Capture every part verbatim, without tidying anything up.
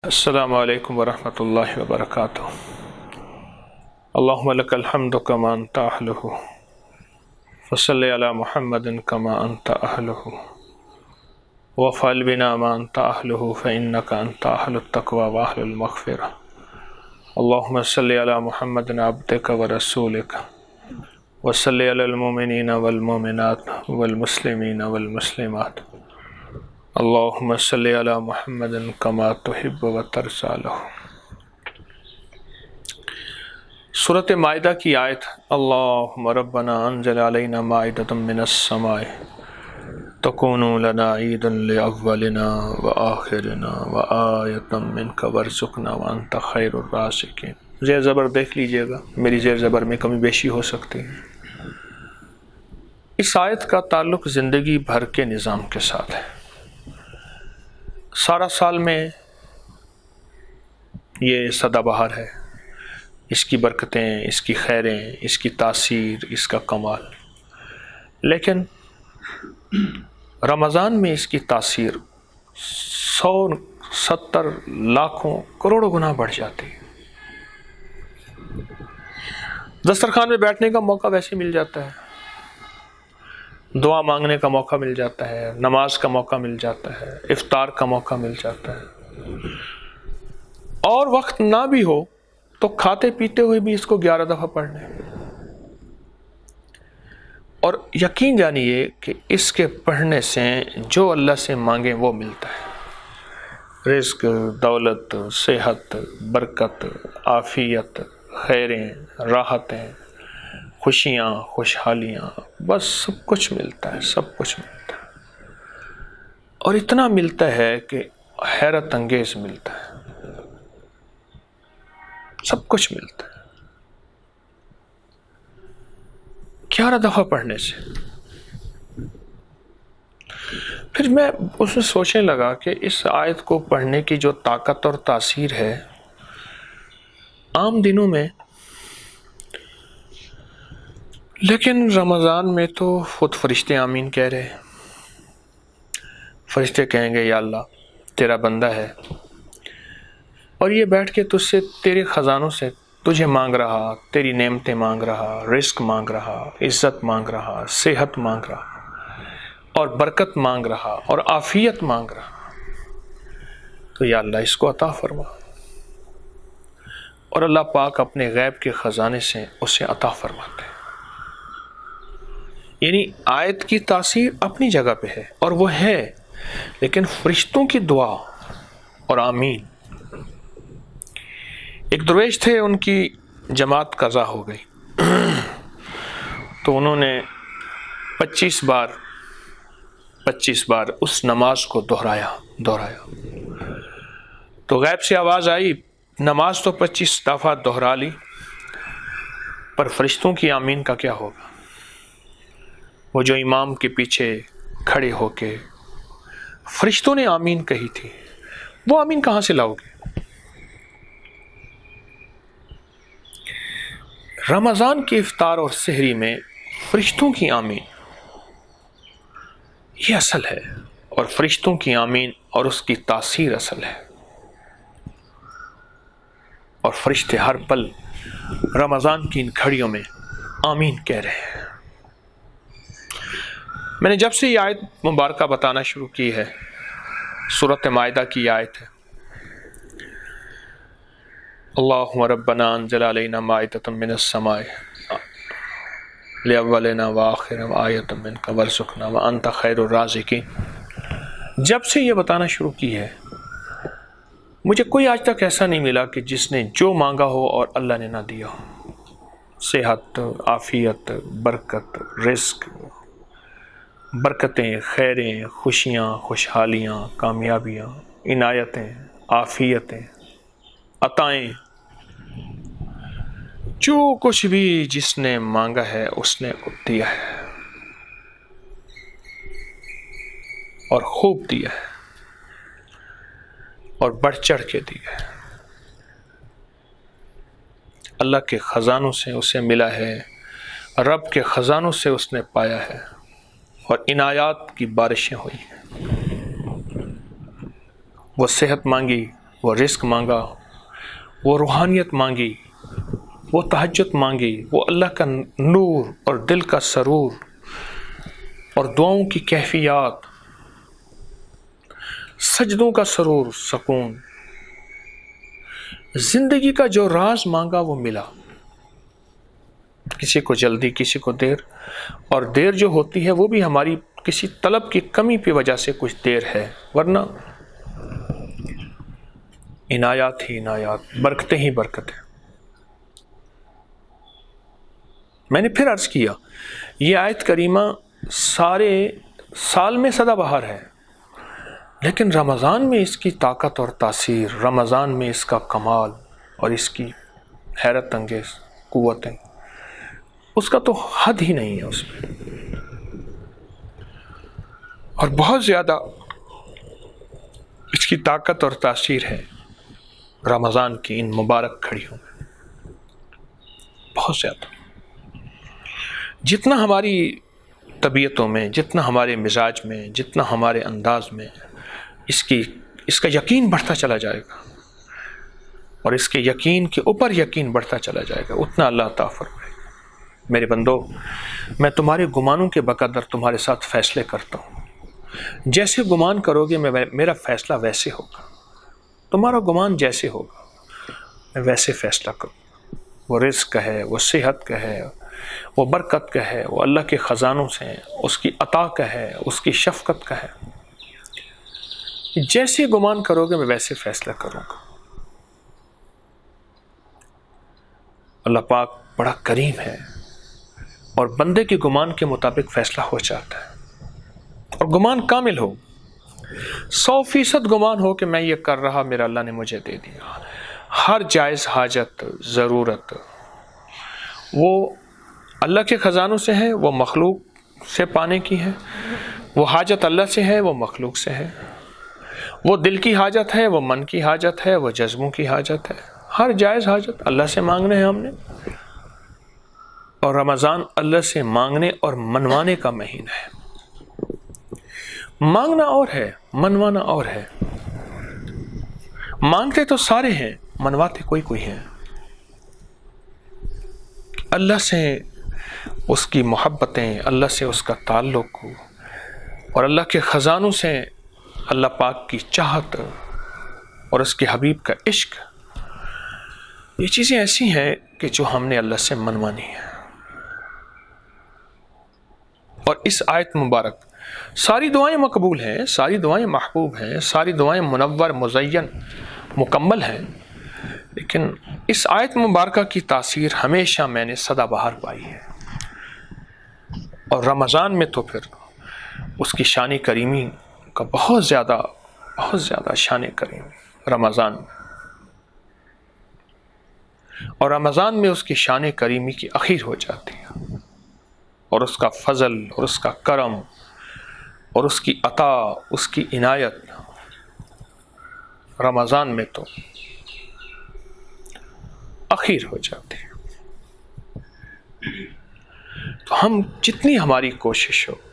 السلام علیکم ورحمۃ اللہ وبرکاتہ۔ اللہم لک الحمد کما انت اہلہ وصلی علی محمد کما انت اہلہ وافعل بنا ما انت اہلہ فانک انت اہل التقوی واہل المغفرہ۔ اللہم صلی علی محمد عبدک ورسولک وصلی علی المؤمنین والمؤمنات والمسلمین والمسلمات۔ اللہم صلی علی محمد کما تحب و ترضی لہ۔ سورۃ مائدہ کی آیت اللہم ربنا انزل علینا مائدۃ من السماء تکون لنا عیدا لاولنا وآخرنا وآیۃ منک وارزقنا وانت خیر الرازقین۔ زیر زبر دیکھ لیجئے گا، میری زیر زبر میں کمی بیشی ہو سکتی ہے۔ اس آیت کا تعلق زندگی بھر کے نظام کے ساتھ ہے۔ سارا سال میں یہ سدا بہار ہے، اس کی برکتیں، اس کی خیریں، اس کی تاثیر، اس کا کمال، لیکن رمضان میں اس کی تاثیر سو ستر لاکھوں کروڑوں گنا بڑھ جاتی ہے۔ دسترخوان میں بیٹھنے کا موقع ویسے مل جاتا ہے، دعا مانگنے کا موقع مل جاتا ہے، نماز کا موقع مل جاتا ہے، افطار کا موقع مل جاتا ہے، اور وقت نہ بھی ہو تو کھاتے پیتے ہوئے بھی اس کو گیارہ دفعہ پڑھ لیں، اور یقین جانیے کہ اس کے پڑھنے سے جو اللہ سے مانگیں وہ ملتا ہے۔ رزق، دولت، صحت، برکت، عافیت، خیریں، راحتیں، خوشیاں، خوشحالیاں، بس سب کچھ ملتا ہے، سب کچھ ملتا ہے، اور اتنا ملتا ہے کہ حیرت انگیز ملتا ہے، سب کچھ ملتا ہے گیارہ دفعہ پڑھنے سے۔ پھر میں اس میں سوچنے لگا کہ اس آیت کو پڑھنے کی جو طاقت اور تاثیر ہے، عام دنوں میں، لیکن رمضان میں تو خود فرشتے آمین کہہ رہے ہیں۔ فرشتے کہیں گے یا اللہ تیرا بندہ ہے، اور یہ بیٹھ کے تجھ سے تیرے خزانوں سے تجھے مانگ رہا، تیری نعمتیں مانگ رہا، رزق مانگ رہا، عزت مانگ رہا، صحت مانگ رہا، اور برکت مانگ رہا، اور عافیت مانگ رہا، تو یا اللہ اس کو عطا فرما، اور اللہ پاک اپنے غیب کے خزانے سے اسے عطا فرماتے ہیں۔ یعنی آیت کی تاثیر اپنی جگہ پہ ہے، اور وہ ہے، لیکن فرشتوں کی دعا اور آمین۔ ایک درویش تھے، ان کی جماعت قضا ہو گئی، تو انہوں نے پچیس بار پچیس بار اس نماز کو دہرایا دہرایا تو غیب سے آواز آئی، نماز تو پچیس دفعہ دہرا لی، پر فرشتوں کی آمین کا کیا ہوگا؟ وہ جو امام کے پیچھے کھڑے ہو کے فرشتوں نے آمین کہی تھی، وہ آمین کہاں سے لاؤ گے؟ رمضان کی افطار اور سحری میں فرشتوں کی آمین یہ اصل ہے، اور فرشتوں کی آمین اور اس کی تاثیر اصل ہے، اور فرشتے ہر پل رمضان کی ان گھڑیوں میں آمین کہہ رہے ہیں۔ میں نے جب سے یہ آیت مبارکہ بتانا شروع کی ہے، سورۃ مائدہ کی آیت ہے، اللہم ربنا انزل علینا مائدۃ من السماء لاولنا وآخرنا وآیۃ منک وارزقنا وانت خیر الرازقین، جب سے یہ بتانا شروع کی ہے، مجھے کوئی آج تک ایسا نہیں ملا کہ جس نے جو مانگا ہو اور اللہ نے نہ دیا ہو۔ صحت، عافیت، برکت، رزق، برکتیں، خیریں، خوشیاں، خوشحالیاں، کامیابیاں، عنایتیں، عافیتیں، عطائیں، جو کچھ بھی جس نے مانگا ہے اس نے دیا ہے، اور خوب دیا ہے، اور بڑھ چڑھ کے دیا ہے۔ اللہ کے خزانوں سے اسے ملا ہے، رب کے خزانوں سے اس نے پایا ہے، اور عنایات کی بارشیں ہوئی ہیں۔ وہ صحت مانگی وہ رزق مانگا، وہ روحانیت مانگی، وہ تہجد مانگی، وہ اللہ کا نور اور دل کا سرور اور دعاؤں کی کیفیات، سجدوں کا سرور، سکون، زندگی کا جو راز مانگا وہ ملا. کسی کو جلدی، کسی کو دیر، اور دیر جو ہوتی ہے وہ بھی ہماری کسی طلب کی کمی کی وجہ سے کچھ دیر ہے، ورنہ عنایات ہی عنایات، برکتیں ہی برکتیں. میں نے پھر عرض کیا یہ آیت کریمہ سارے سال میں سدا بہار ہے، لیکن رمضان میں اس کی طاقت اور تاثیر، رمضان میں اس کا کمال اور اس کی حیرت انگیز قوتیں، اس کا تو حد ہی نہیں ہے اس میں. اور بہت زیادہ اس کی طاقت اور تاثیر ہے رمضان کی ان مبارک گھڑیوں میں، بہت زیادہ. جتنا ہماری طبیعتوں میں، جتنا ہمارے مزاج میں، جتنا ہمارے انداز میں اس کی اس کا یقین بڑھتا چلا جائے گا، اور اس کے یقین کے اوپر یقین بڑھتا چلا جائے گا، اتنا اللہ عطا فرمائے گا. میرے بندو، میں تمہارے گمانوں کے بقدر تمہارے ساتھ فیصلے کرتا ہوں. جیسے گمان کرو گے میں میرا فیصلہ ویسے ہوگا، تمہارا گمان جیسے ہوگا میں ویسے فیصلہ کروں. وہ رزق کا ہے، وہ صحت کا ہے، وہ برکت کا ہے، وہ اللہ کے خزانوں سے ہے، اس کی عطا کا ہے، اس کی شفقت کا ہے. جیسے گمان کرو گے میں ویسے فیصلہ کروں گا. اللہ پاک بڑا کریم ہے اور بندے کے گمان کے مطابق فیصلہ ہو جاتا ہے، اور گمان کامل ہو، سو فیصد گمان ہو کہ میں یہ کر رہا میرا اللہ نے مجھے دے دیا. ہر جائز حاجت، ضرورت وہ اللہ کے خزانوں سے ہے، وہ مخلوق سے پانے کی ہے. وہ حاجت اللہ سے ہے، وہ مخلوق سے ہے. وہ دل کی حاجت ہے، وہ من کی حاجت ہے، وہ جذبوں کی حاجت ہے. ہر جائز حاجت اللہ سے مانگنے ہیں ہم نے. اور رمضان اللہ سے مانگنے اور منوانے کا مہینہ ہے. مانگنا اور ہے، منوانا اور ہے. مانگتے تو سارے ہیں، منواتے کوئی کوئی ہیں. اللہ سے اس کی محبتیں، اللہ سے اس کا تعلق، اور اللہ کے خزانوں سے اللہ پاک کی چاہت اور اس کے حبیب کا عشق، یہ چیزیں ایسی ہیں کہ جو ہم نے اللہ سے منوانی ہے. اور اس آیت مبارک ساری دعائیں مقبول ہیں، ساری دعائیں محبوب ہیں، ساری دعائیں منور، مزین، مکمل ہیں، لیکن اس آیت مبارکہ کی تاثیر ہمیشہ میں نے سدا بہار پائی ہے. اور رمضان میں تو پھر اس کی شان کریمی کا بہت زیادہ بہت زیادہ شان کریمی رمضان میں. اور رمضان میں اس کی شان کریمی کی اخیر ہو جاتی ہے، اور اس کا فضل اور اس کا کرم اور اس کی عطا، اس کی عنایت رمضان میں تو اخیر ہو جاتی ہے. تو ہم جتنی ہماری کوشش ہو،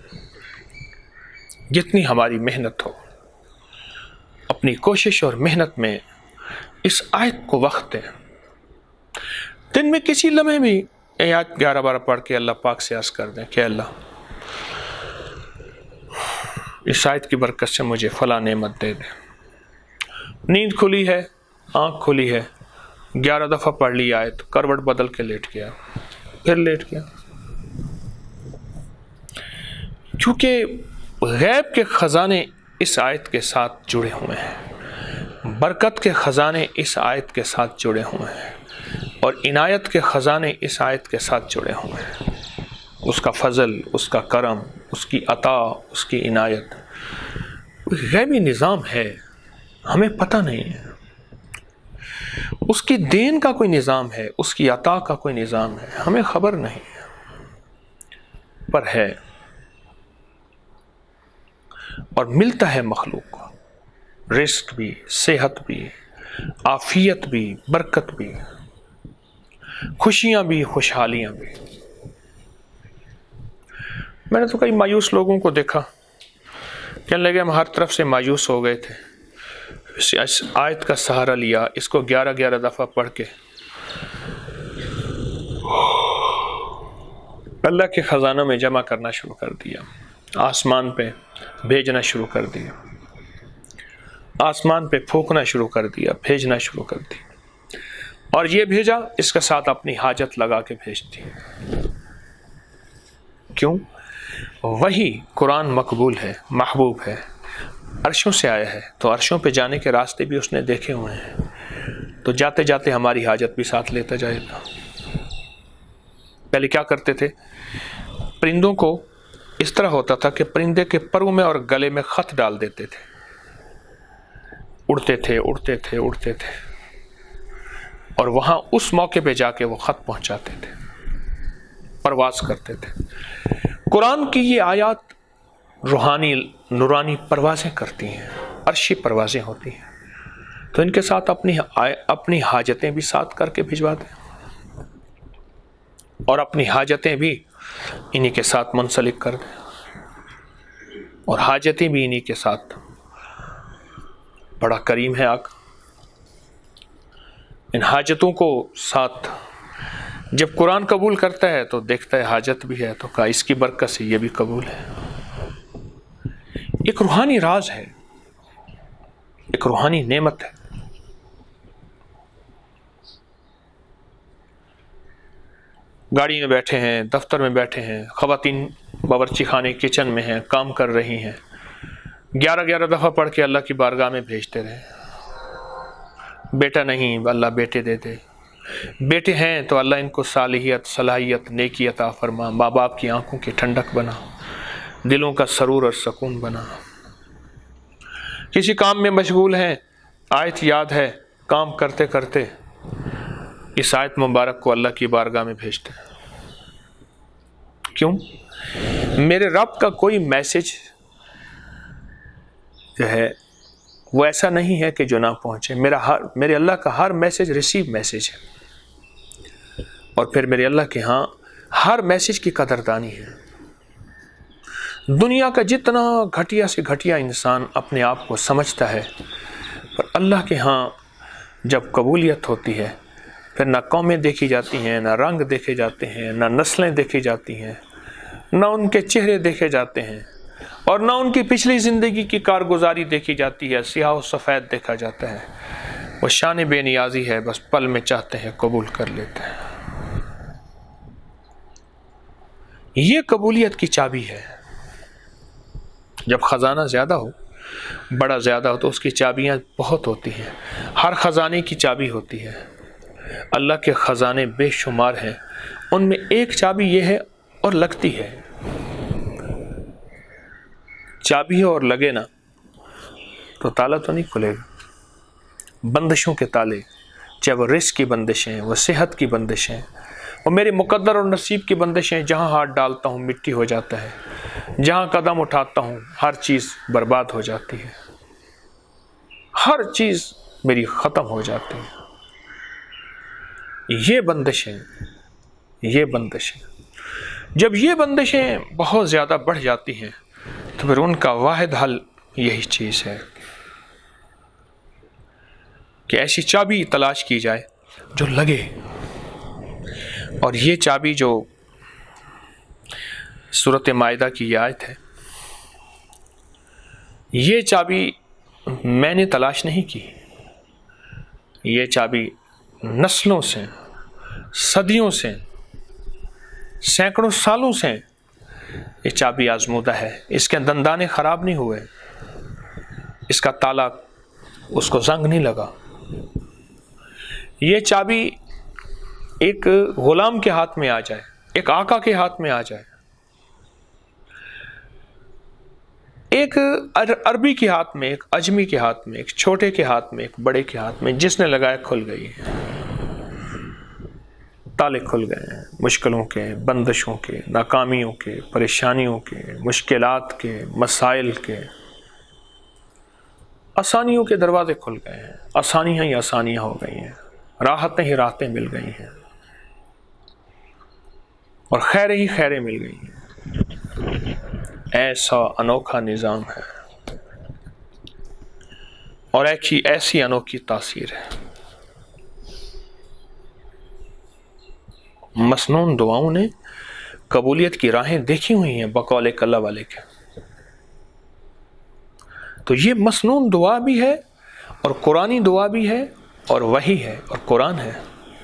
جتنی ہماری محنت ہو، اپنی کوشش اور محنت میں اس آیت کو وقت دیں. دن میں کسی لمحے بھی یہ آیت گیارہ بارہ پڑھ کے اللہ پاک سے عرض کر دیں کہ اللہ اس آیت کی برکت سے مجھے فلاں نعمت دے دیں. نیند کھلی ہے، آنکھ کھلی ہے، گیارہ دفعہ پڑھ لی آیت، کروٹ بدل کے لیٹ گیا، پھر لیٹ گیا. کیونکہ غیب کے خزانے اس آیت کے ساتھ جڑے ہوئے ہیں، برکت کے خزانے اس آیت کے ساتھ جڑے ہوئے ہیں، اور عنایت کے خزانے اس آیت کے ساتھ جڑے ہوئے ہیں. اس کا فضل، اس کا کرم، اس کی عطا، اس کی عنایت غیبی نظام ہے، ہمیں پتہ نہیں ہے. اس کی دین کا کوئی نظام ہے، اس کی عطا کا کوئی نظام ہے، ہمیں خبر نہیں ہے، پر ہے اور ملتا ہے مخلوق کو. رزق بھی، صحت بھی، عافیت بھی، برکت بھی، خوشیاں بھی، خوشحالیاں بھی. میں نے تو کئی مایوس لوگوں کو دیکھا، کہنے لگے ہم ہر طرف سے مایوس ہو گئے تھے، اس آیت کا سہارا لیا، اس کو گیارہ گیارہ دفعہ پڑھ کے اللہ کے خزانوں میں جمع کرنا شروع کر دیا، آسمان پہ بھیجنا شروع کر دیا، آسمان پہ پھونکنا شروع کر دیا، بھیجنا شروع کر دیا، اور یہ بھیجا اس کے ساتھ اپنی حاجت لگا کے بھیج دی۔ کیوں؟ وہی قرآن مقبول ہے، محبوب ہے، عرشوں سے آیا ہے، تو عرشوں پہ جانے کے راستے بھی اس نے دیکھے ہوئے ہیں، تو جاتے جاتے ہماری حاجت بھی ساتھ لیتا جائے گا۔ پہلے کیا کرتے تھے؟ پرندوں کو اس طرح ہوتا تھا کہ پرندے کے پروں میں اور گلے میں خط ڈال دیتے تھے، اڑتے تھے اڑتے تھے اڑتے تھے، اور وہاں اس موقع پہ جا کے وہ خط پہنچاتے تھے، پرواز کرتے تھے۔ قرآن کی یہ آیات روحانی نورانی پروازیں کرتی ہیں، عرشی پروازیں ہوتی ہیں، تو ان کے ساتھ اپنی اپنی حاجتیں بھی ساتھ کر کے بھجوا دیں، اور اپنی حاجتیں بھی انہی کے ساتھ منسلک کر دیں، اور حاجتیں بھی انہی کے ساتھ۔ بڑا کریم ہے آقا، ان حاجتوں کو ساتھ جب قرآن قبول کرتا ہے تو دیکھتا ہے حاجت بھی ہے، تو کہا اس کی برکت سے یہ بھی قبول ہے۔ ایک روحانی راز ہے، ایک روحانی نعمت ہے۔ گاڑی میں بیٹھے ہیں، دفتر میں بیٹھے ہیں، خواتین باورچی خانے کچن میں ہیں، کام کر رہی ہیں، گیارہ گیارہ دفعہ پڑھ کے اللہ کی بارگاہ میں بھیجتے رہے۔ بیٹا نہیں، اللہ بیٹے دے دے، بیٹے ہیں تو اللہ ان کو صالحیت، صلاحیت، نیکی عطا فرما، ماں باپ کی آنکھوں کی ٹھنڈک بنا، دلوں کا سرور اور سکون بنا۔ کسی کام میں مشغول ہیں، آیت یاد ہے، کام کرتے کرتے اس آیت مبارک کو اللہ کی بارگاہ میں بھیجتے ہیں۔ کیوں؟ میرے رب کا کوئی میسج جو ہے وہ ایسا نہیں ہے کہ جو نہ پہنچے، میرا ہر میرے اللہ کا ہر میسج ریسیو میسج ہے، اور پھر میرے اللہ کے ہاں ہر میسج کی قدردانی ہے۔ دنیا کا جتنا گھٹیا سے گھٹیا انسان اپنے آپ کو سمجھتا ہے، پر اللہ کے ہاں جب قبولیت ہوتی ہے پھر نہ قومیں دیکھی جاتی ہیں، نہ رنگ دیکھے جاتے ہیں، نہ نسلیں دیکھی جاتی ہیں، نہ ان کے چہرے دیکھے جاتے ہیں، اور نہ ان کی پچھلی زندگی کی کارگزاری دیکھی جاتی ہے، سیاہ و سفید دیکھا جاتا ہے۔ وہ شان بے نیازی ہے، بس پل میں چاہتے ہیں قبول کر لیتے ہیں۔ یہ قبولیت کی چابی ہے۔ جب خزانہ زیادہ ہو، بڑا زیادہ ہو، تو اس کی چابیاں بہت ہوتی ہیں، ہر خزانے کی چابی ہوتی ہے۔ اللہ کے خزانے بے شمار ہیں، ان میں ایک چابی یہ ہے اور لگتی ہے۔ چابی اور لگے نا تو تالا تو نہیں کھلے گا۔ بندشوں کے تالے، چاہے وہ رزق کی بندشیں، وہ صحت کی بندشیں، وہ میرے مقدر اور نصیب کی بندشیں، جہاں ہاتھ ڈالتا ہوں مٹی ہو جاتا ہے، جہاں قدم اٹھاتا ہوں ہر چیز برباد ہو جاتی ہے، ہر چیز میری ختم ہو جاتی ہے۔ یہ بندشیں یہ بندشیں جب یہ بندشیں بہت زیادہ بڑھ جاتی ہیں تو پھر ان کا واحد حل یہی چیز ہے کہ ایسی چابی تلاش کی جائے جو لگے۔ اور یہ چابی جو سورۃ مائدہ کی یہ آیت ہے، یہ چابی میں نے تلاش نہیں کی، یہ چابی نسلوں سے، صدیوں سے، سینکڑوں سالوں سے یہ چابی آزمودہ ہے، اس کے دندانے خراب نہیں ہوئے، اس کا تالا اس کو زنگ نہیں لگا۔ یہ چابی ایک غلام کے ہاتھ میں آ جائے، ایک آقا کے ہاتھ میں آ جائے، ایک عربی کے ہاتھ میں، ایک اجمی کے ہاتھ میں، ایک چھوٹے کے ہاتھ میں، ایک بڑے کے ہاتھ میں، جس نے لگایا کھل گئی ہے، تالے کھل گئے ہیں، مشکلوں کے، بندشوں کے، ناکامیوں کے، پریشانیوں کے، مشکلات کے، مسائل کے، آسانیوں کے دروازے کھل گئے ہیں، آسانیاں ہی آسانیاں ہو گئی ہیں، راحتیں ہی راحتیں مل گئی ہیں، اور خیریں ہی خیریں مل گئی ہیں۔ ایسا انوکھا نظام ہے۔ اور ایک ہی ایسی انوکھی تاثیر ہے. مسنون دعاؤں نے قبولیت کی راہیں دیکھی ہوئی ہیں بقول ایک اللہ والے کے. تو یہ مسنون دعا بھی ہے اور قرآنی دعا بھی ہے اور وحی ہے اور قرآن ہے.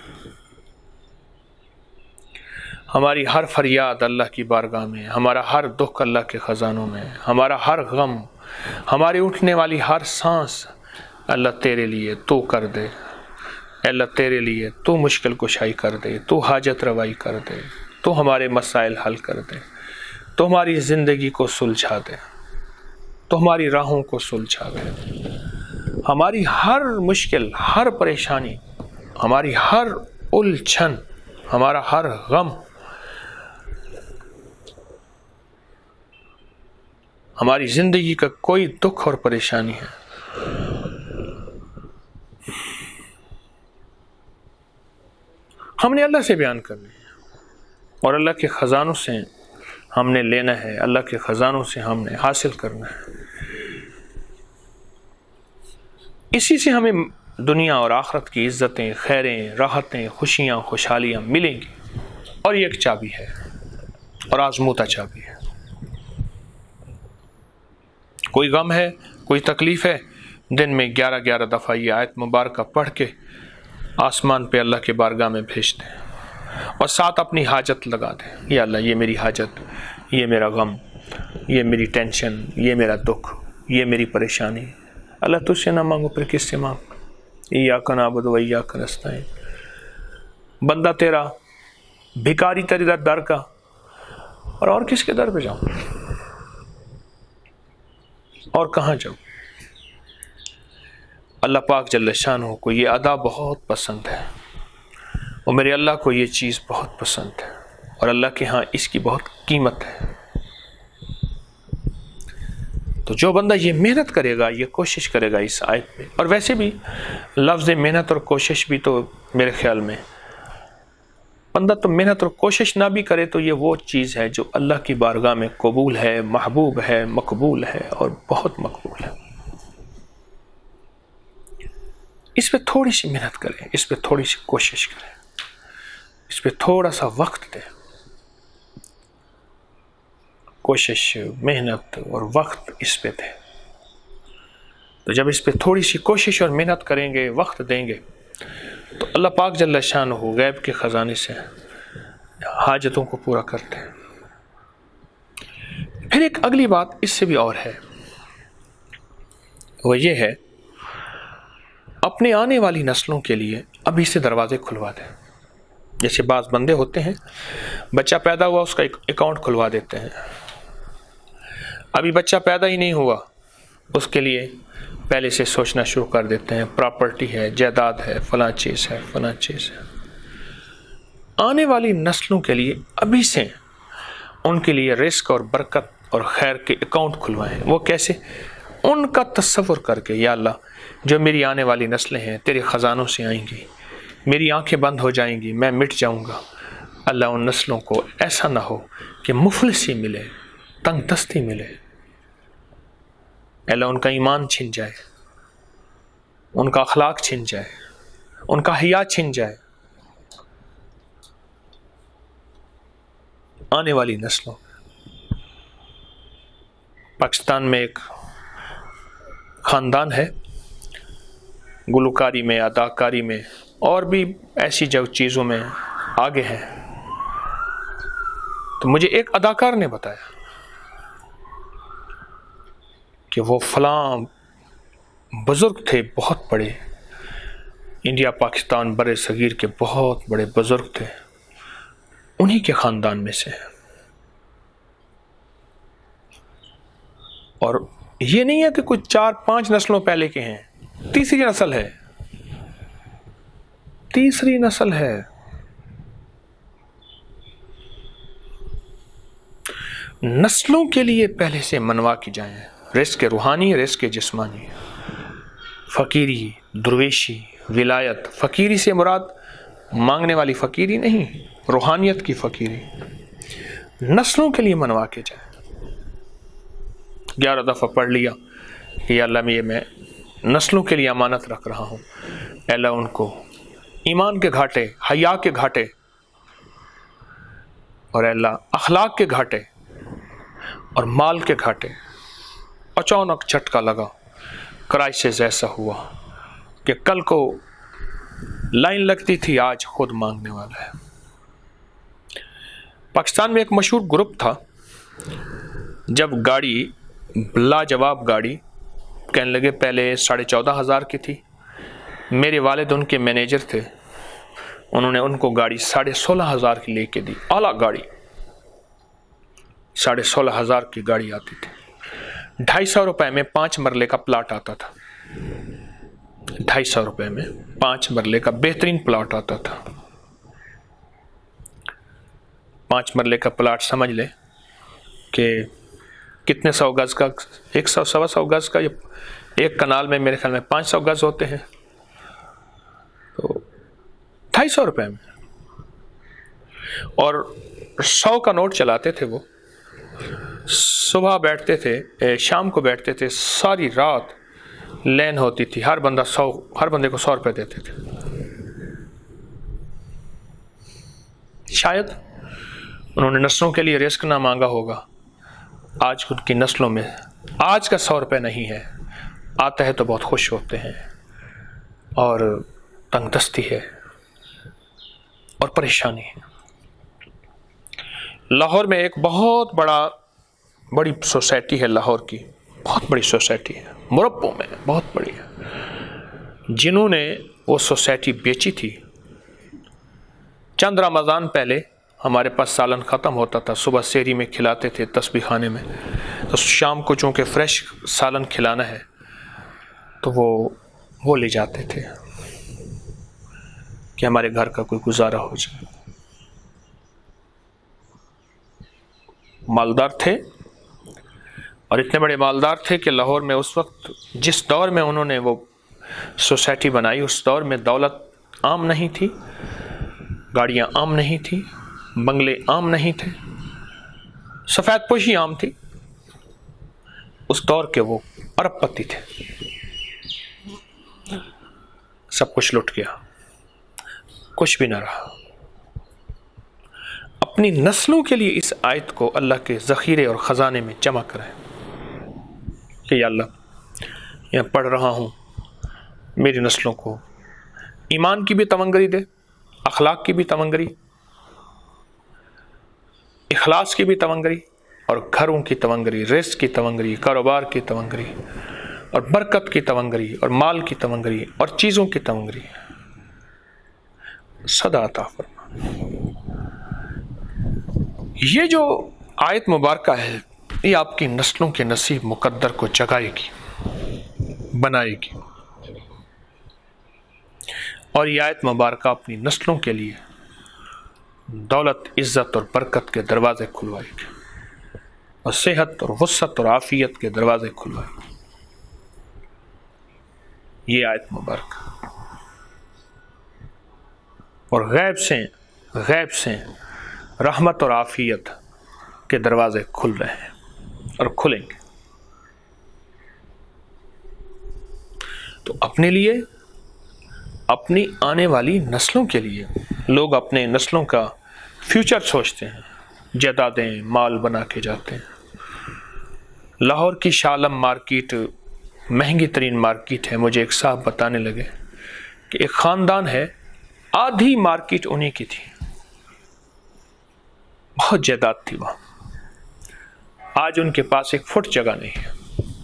ہماری ہر فریاد اللہ کی بارگاہ میں، ہمارا ہر دکھ اللہ کے خزانوں میں، ہمارا ہر غم، ہماری اٹھنے والی ہر سانس اللہ تیرے لیے تو کر دے. اللہ تیرے لیے تو مشکل کشائی کر دے، تو حاجت روائی کر دے، تو ہمارے مسائل حل کر دے، تو ہماری زندگی کو سلجھا دے، تو ہماری راہوں کو سلجھا دے. ہماری ہر مشکل، ہر پریشانی، ہماری ہر الجھن، ہمارا ہر غم، ہماری زندگی کا کوئی دکھ اور پریشانی ہے، ہم نے اللہ سے بیان کرنی ہے اور اللہ کے خزانوں سے ہم نے لینا ہے، اللہ کے خزانوں سے ہم نے حاصل کرنا ہے. اسی سے ہمیں دنیا اور آخرت کی عزتیں، خیریں، راحتیں، خوشیاں، خوشحالیاں ملیں گی. اور یہ ایک چابی ہے اور آزمودہ چابی ہے. کوئی غم ہے، کوئی تکلیف ہے، دن میں گیارہ گیارہ دفعہ یہ آیت مبارکہ پڑھ کے آسمان پہ اللہ کے بارگاہ میں بھیج دیں اور ساتھ اپنی حاجت لگا دیں. یا اللہ یہ میری حاجت، یہ میرا غم، یہ میری ٹینشن، یہ میرا دکھ، یہ میری پریشانی. اللہ تجھ سے نہ مانگو پھر کس سے مانگ؟ ایاک نعبد و ایاک نستعین. بندہ تیرا، بھکاری تیرے در در کا، اور اور کس کے در پہ جاؤں اور کہاں جاؤں؟ اللہ پاک جل شانہ کو یہ ادا بہت پسند ہے اور میرے اللہ کو یہ چیز بہت پسند ہے اور اللہ کے ہاں اس کی بہت قیمت ہے. تو جو بندہ یہ محنت کرے گا، یہ کوشش کرے گا اس آیت میں، اور ویسے بھی لفظ محنت اور کوشش بھی تو میرے خیال میں بندہ تو محنت اور کوشش نہ بھی کرے تو یہ وہ چیز ہے جو اللہ کی بارگاہ میں قبول ہے، محبوب ہے، مقبول ہے اور بہت مقبول ہے. اس پہ تھوڑی سی محنت کریں، اس پہ تھوڑی سی کوشش کریں، اس پہ تھوڑا سا وقت دیں. کوشش، محنت اور وقت اس پہ دیں. تو جب اس پہ تھوڑی سی کوشش اور محنت کریں گے، وقت دیں گے، تو اللہ پاک جل شانہ غیب کے خزانے سے حاجتوں کو پورا کرتے ہیں. پھر ایک اگلی بات اس سے بھی اور ہے، وہ یہ ہے اپنے آنے والی نسلوں کے لیے ابھی سے دروازے کھلوا دیں. جیسے بعض بندے ہوتے ہیں، بچہ پیدا ہوا اس کا اکاؤنٹ کھلوا دیتے ہیں. ابھی بچہ پیدا ہی نہیں ہوا، اس کے لیے پہلے سے سوچنا شروع کر دیتے ہیں، پراپرٹی ہے، جائیداد ہے، فلاں چیز ہے، فلاں چیز ہے. آنے والی نسلوں کے لیے ابھی سے ان کے لیے رزق اور برکت اور خیر کے اکاؤنٹ کھلوائیں. وہ کیسے؟ ان کا تصور کر کے، یا اللہ جو میری آنے والی نسلیں ہیں تیرے خزانوں سے آئیں گی، میری آنکھیں بند ہو جائیں گی، میں مٹ جاؤں گا. اللہ ان نسلوں کو ایسا نہ ہو کہ مفلسی ملے، تنگ دستی ملے. اللہ ان کا ایمان چھن جائے، ان کا اخلاق چھن جائے، ان کا حیا چھن جائے. آنے والی نسلوں. پاکستان میں ایک خاندان ہے، گلوکاری میں، اداکاری میں اور بھی ایسی جو چیزوں میں آگے ہیں. تو مجھے ایک اداکار نے بتایا کہ وہ فلاں بزرگ تھے، بہت بڑے، انڈیا پاکستان برِ صغیر کے بہت بڑے بزرگ تھے، انہی کے خاندان میں سے. اور یہ نہیں ہے کہ کچھ چار پانچ نسلوں پہلے کے ہیں، تیسری نسل ہے، تیسری نسل ہے. نسلوں کے لیے پہلے سے منوا کی جائیں، رزق روحانی، رزق جسمانی، فقیری، درویشی، ولایت. فقیری سے مراد مانگنے والی فقیری نہیں، روحانیت کی فقیری. نسلوں کے لیے منوا کے جائیں. گیارہ دفعہ پڑھ لیا کہ یا اللہ میں یہ میں نسلوں کے لیے امانت رکھ رہا ہوں، اے اللہ ان کو ایمان کے گھاٹے، حیا کے گھاٹے اور اے اللہ اخلاق کے گھاٹے اور مال کے گھاٹے اچانک جھٹکا لگا، کرائسس ایسا ہوا کہ کل کو لائن لگتی تھی، آج خود مانگنے والا ہے۔ پاکستان میں ایک مشہور گروپ تھا، جب گاڑی لاجواب گاڑی کہنے لگے، پہلے ساڑھے چودہ ہزار کی تھی، میرے والد ان کے مینیجر تھے، انہوں نے ان کو گاڑی ساڑھے سولہ ہزار کی لے کے دی، اعلیٰ گاڑی ساڑھے سولہ ہزار کی گاڑی آتی تھی، ڈھائی سو روپے میں پانچ مرلے کا پلاٹ آتا تھا، ڈھائی سو روپے میں پانچ مرلے کا بہترین پلاٹ آتا تھا۔ پانچ مرلے کا پلاٹ سمجھ لے کہ کتنے سو گز کا، ایک سو سوا سو گز کا، ایک کنال میں میرے خیال میں پانچ سو گز ہوتے ہیں، تو ڈھائی سو روپے میں، اور سو کا نوٹ چلاتے تھے وہ، صبح بیٹھتے تھے، شام کو بیٹھتے تھے، ساری رات لین ہوتی تھی، ہر بندہ سو ہر بندے کو سو روپے دیتے تھے۔ شاید انہوں نے نسلوں کے لیے رزق نہ مانگا ہوگا، آج ان کی نسلوں میں آج کا سو روپے نہیں ہے، آتا ہے تو بہت خوش ہوتے ہیں، اور تنگ دستی ہے اور پریشانی ہے۔ لاہور میں ایک بہت بڑا بڑی سوسائٹی ہے، لاہور کی بہت بڑی سوسائٹی ہے، مربوں میں بہت بڑی ہے، جنہوں نے وہ سوسائٹی بیچی تھی، چند رمضان پہلے ہمارے پاس سالن ختم ہوتا تھا، صبح سحری میں کھلاتے تھے تسبیح خانے میں، تو شام کو چونکہ فریش سالن کھلانا ہے تو وہ وہ لے جاتے تھے کہ ہمارے گھر کا کوئی گزارا ہو جائے۔ مالدار تھے، اور اتنے بڑے مالدار تھے کہ لاہور میں اس وقت جس دور میں انہوں نے وہ سوسائٹی بنائی، اس دور میں دولت عام نہیں تھی، گاڑیاں عام نہیں تھی، بنگلے عام نہیں تھے، سفید پوشی عام تھی، اس دور کے وہ ارب پتی تھے۔ سب کچھ لٹ گیا، کچھ بھی نہ رہا۔ اپنی نسلوں کے لیے اس آیت کو اللہ کے ذخیرے اور خزانے میں جمع کریں کہ یا اللہ یہاں پڑھ رہا ہوں، میری نسلوں کو ایمان کی بھی تمنگری دے، اخلاق کی بھی تمنگری، اخلاص کی بھی تمنگری، اور گھروں کی تمنگری، رزق کی تمنگری، کاروبار کی تمنگری، اور برکت کی تمنگری، اور مال کی تمنگری، اور چیزوں کی تمنگری صدا عطا فرما۔ یہ جو آیت مبارکہ ہے، یہ آپ کی نسلوں کے نصیب مقدر کو جگائے گی، بنائے گی، اور یہ آیت مبارکہ اپنی نسلوں کے لیے دولت، عزت اور برکت کے دروازے کھلوائے گی، اور صحت اور وسعت اور عافیت کے دروازے کھلوائے گی۔ یہ آیت مبارکہ، اور غیب سے غیب سے رحمت اور عافیت کے دروازے کھل رہے ہیں اور کھلیں گے۔ تو اپنے لیے، اپنی آنے والی نسلوں کے لیے، لوگ اپنے نسلوں کا فیوچر سوچتے ہیں، جائیدادیں مال بنا کے جاتے ہیں۔ لاہور کی شاہ عالم مارکیٹ مہنگی ترین مارکیٹ ہے، مجھے ایک صاحب بتانے لگے کہ ایک خاندان ہے، آدھی مارکیٹ انہی کی تھی، بہت جائیداد تھی وہاں، آج ان کے پاس ایک فٹ جگہ نہیں ہے۔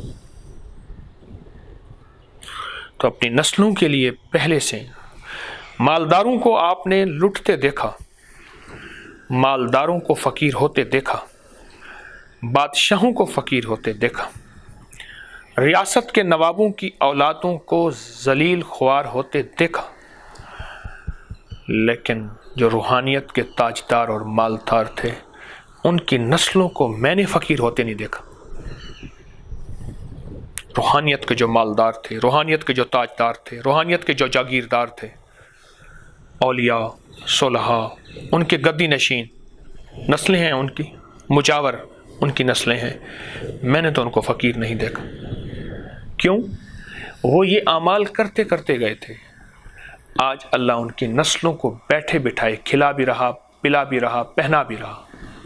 تو اپنی نسلوں کے لیے پہلے سے مالداروں کو آپ نے لٹتے دیکھا، مالداروں کو فقیر ہوتے دیکھا، بادشاہوں کو فقیر ہوتے دیکھا، ریاست کے نوابوں کی اولادوں کو ذلیل خوار ہوتے دیکھا، لیکن جو روحانیت کے تاجدار اور مالدار تھے، ان کی نسلوں کو میں نے فقیر ہوتے نہیں دیکھا۔ روحانیت کے جو مالدار تھے، روحانیت کے جو تاجدار تھے، روحانیت کے جو جاگیردار تھے، اولیاء، صلحاء، ان کے گدی نشین نسلیں ہیں، ان کی مجاور ان کی نسلیں ہیں، میں نے تو ان کو فقیر نہیں دیکھا۔ کیوں؟ وہ یہ اعمال کرتے کرتے گئے تھے، آج اللہ ان کی نسلوں کو بیٹھے بٹھائے کھلا بھی رہا، پلا بھی رہا، پہنا بھی رہا۔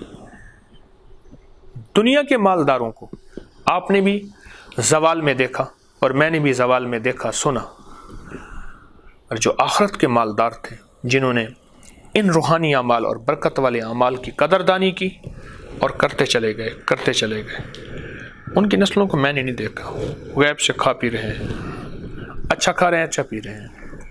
دنیا کے مالداروں کو آپ نے بھی زوال میں دیکھا اور میں نے بھی زوال میں دیکھا سنا، اور جو آخرت کے مالدار تھے جنہوں نے ان روحانی اعمال اور برکت والے اعمال کی قدردانی کی اور کرتے چلے گئے کرتے چلے گئے، ان کی نسلوں کو میں نے نہیں دیکھا، غیب سے کھا پی رہے ہیں، اچھا کھا رہے ہیں، اچھا پی رہے ہیں۔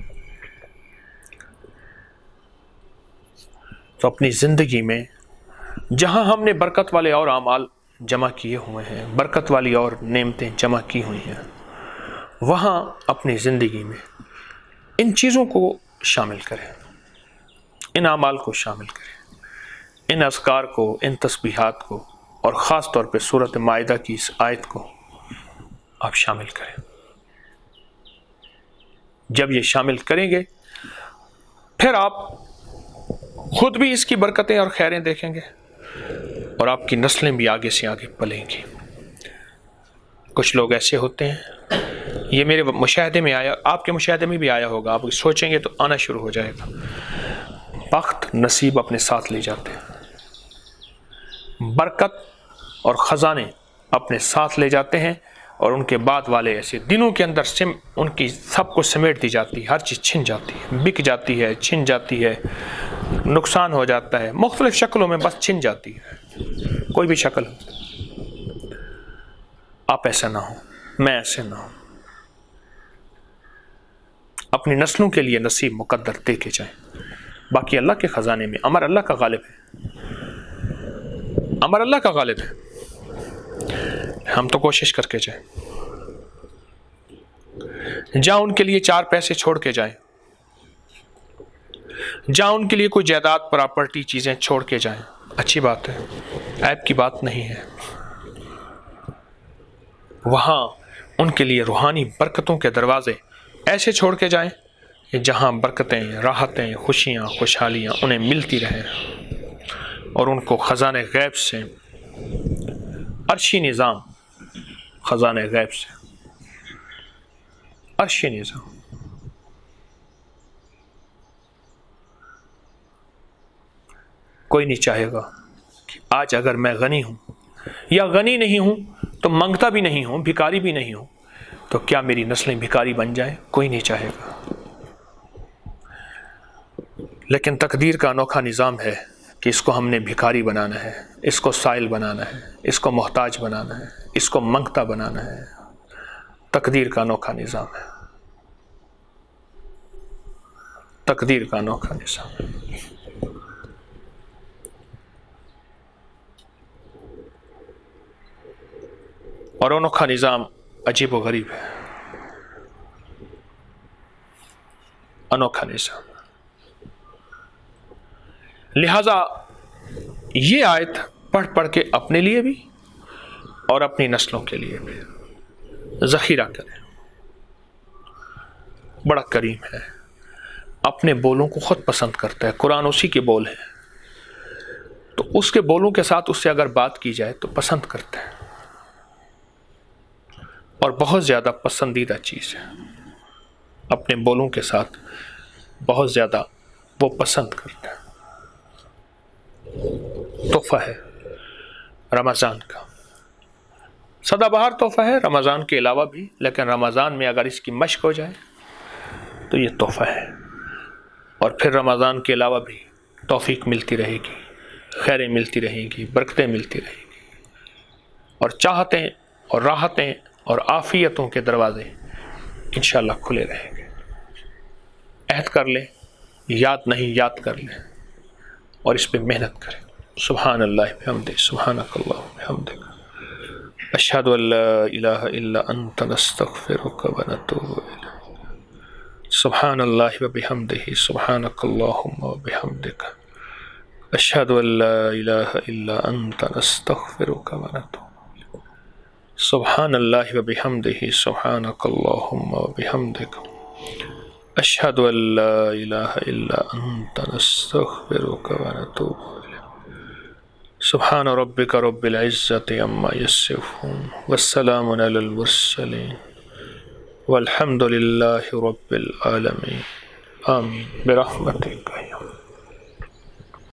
تو اپنی زندگی میں جہاں ہم نے برکت والے اور اعمال جمع کیے ہوئے ہیں، برکت والی اور نعمتیں جمع کی ہوئی ہیں، وہاں اپنی زندگی میں ان چیزوں کو شامل کریں، ان اعمال کو شامل کریں، ان اذکار کو، ان تسبیحات کو، اور خاص طور پہ سورۃ مائدہ کی اس آیت کو آپ شامل کریں۔ جب یہ شامل کریں گے پھر آپ خود بھی اس کی برکتیں اور خیریں دیکھیں گے، اور آپ کی نسلیں بھی آگے سے آگے پلیں گی۔ کچھ لوگ ایسے ہوتے ہیں، یہ میرے مشاہدے میں آیا، آپ کے مشاہدے میں بھی آیا ہوگا، آپ سوچیں گے تو آنا شروع ہو جائے گا، بخت نصیب اپنے ساتھ لے جاتے ہیں، برکت اور خزانے اپنے ساتھ لے جاتے ہیں، اور ان کے بعد والے ایسے دنوں کے اندر سم ان کی سب کو سمیٹ دی جاتی ہے، ہر چیز چھن جاتی ہے، بک جاتی ہے، چھن جاتی ہے، نقصان ہو جاتا ہے، مختلف شکلوں میں بس چھن جاتی ہے، کوئی بھی شکل۔ آپ ایسا نہ ہو، میں ایسے نہ ہوں، اپنی نسلوں کے لیے نصیب مقدر دے کے جائیں۔ باقی اللہ کے خزانے میں امر اللہ کا غالب ہے، امر اللہ کا غالب ہے، ہم تو کوشش کر کے جائیں، جہاں ان کے لیے چار پیسے چھوڑ کے جائیں، جہاں ان کے لیے کوئی جائیداد پراپرٹی چیزیں چھوڑ کے جائیں، اچھی بات ہے، عیب کی بات نہیں ہے، وہاں ان کے لیے روحانی برکتوں کے دروازے ایسے چھوڑ کے جائیں جہاں برکتیں، راحتیں، خوشیاں، خوشحالیاں انہیں ملتی رہیں، اور ان کو خزانے غیب سے، عرشی نظام، خزانے غیب سے، عرشی نظام، کوئی نہیں چاہے گا کہ آج اگر میں غنی ہوں یا غنی نہیں ہوں تو منگتا بھی نہیں ہوں، بھکاری بھی نہیں ہوں، تو کیا میری نسلیں بھکاری بن جائیں؟ کوئی نہیں چاہے گا۔ لیکن تقدیر کا انوکھا نظام ہے کہ اس کو ہم نے بھکاری بنانا ہے، اس کو سائل بنانا ہے، اس کو محتاج بنانا ہے، اس کو منگتا بنانا ہے۔ تقدیر کا انوکھا نظام ہے، تقدیر کا انوکھا نظام ہے۔ اور انوکھا نظام عجیب و غریب ہے، انوکھا نظام۔ لہذا یہ آیت پڑھ پڑھ کے اپنے لیے بھی اور اپنی نسلوں کے لیے بھی ذخیرہ کریں۔ بڑا کریم ہے، اپنے بولوں کو خود پسند کرتا ہے، قرآن اسی کے بول ہیں، تو اس کے بولوں کے ساتھ اس سے اگر بات کی جائے تو پسند کرتا ہے، اور بہت زیادہ پسندیدہ چیز ہے، اپنے بولوں کے ساتھ بہت زیادہ وہ پسند کرتا ہے۔ تحفہ ہے رمضان کا، سدا بہار تحفہ ہے رمضان کے علاوہ بھی، لیکن رمضان میں اگر اس کی مشق ہو جائے تو یہ تحفہ ہے، اور پھر رمضان کے علاوہ بھی توفیق ملتی رہے گی، خیریں ملتی رہیں گی، برکتیں ملتی رہیں گی، اور چاہتیں اور راحتیں اور عافیتوں کے دروازے انشاءاللہ کھلے رہیں گے۔ عہد کر لیں، یاد نہیں یاد کر لیں، اور اس پہ محنت کریں۔ سبحان اللہ بحمدہ، سبحانک اللہم بحمدک، اشہد ان لا الہ الا انت نستغفرک ونتوب الیک۔ سبحان اللہ وبحمدہ، سبحانک اللہم وبحمدک، اشہد ان لا الہ الا انت نستغفرک ونتوب الیک۔ سبحان اللہ وبحمدہ، سبحانک اللہم وبحمدک، اشہد ان لا الہ الا انت نستغفرک ونتوب الیک۔ سبحان ربک رب العزۃ عما یصفون، والسلام علی المرسلین، والحمد للہ رب العالمین آمین برحمتک.